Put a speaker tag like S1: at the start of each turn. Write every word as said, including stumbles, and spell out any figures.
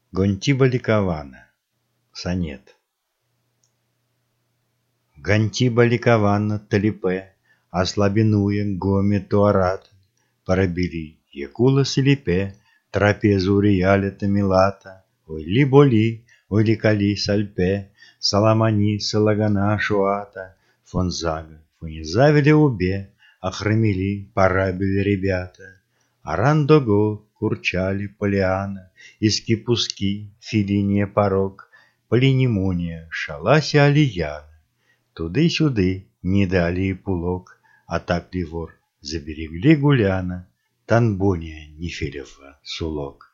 S1: Гонтиба ликована. Сонет. Гонтиба ликована талипе, ослабинуя гоме туарат, парабили якула селипе, трапезу риаля тамилата, ой ли боли, ой ли кали сальпе, саламани салагана шуата, фонзага, фонизавили убе, охромели парабили ребята, арандого курчали полиана, иски-пуски, филиния порог, полинемония, шаласи алияна. Туды-сюды не дали и пулок, а так ли вор заберегли гуляна, Танбония Нефелева сулок.